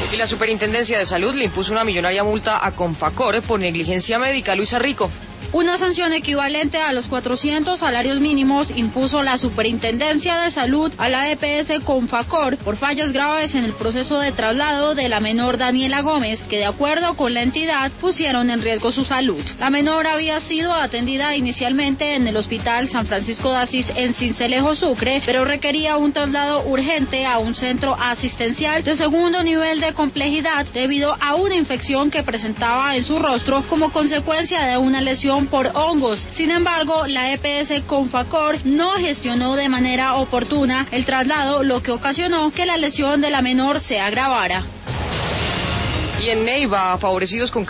Y la Superintendencia de Salud le impuso una millonaria multa a Confacor por negligencia médica. Luisa Rico. Una sanción equivalente a los 400 salarios mínimos impuso la Superintendencia de Salud a la EPS Confacor por fallas graves en el proceso de traslado de la menor Daniela Gómez, que de acuerdo con la entidad pusieron en riesgo su salud. La menor había sido atendida inicialmente en el Hospital San Francisco de Asís en Sincelejo, Sucre, pero requería un traslado urgente a un centro asistencial de segundo nivel de complejidad debido a una infección que presentaba en su rostro como consecuencia de una lesión por hongos. Sin embargo, la EPS Confacor no gestionó de manera oportuna el traslado, lo que ocasionó que la lesión de la menor se agravara. Y en Neiva, favorecidos con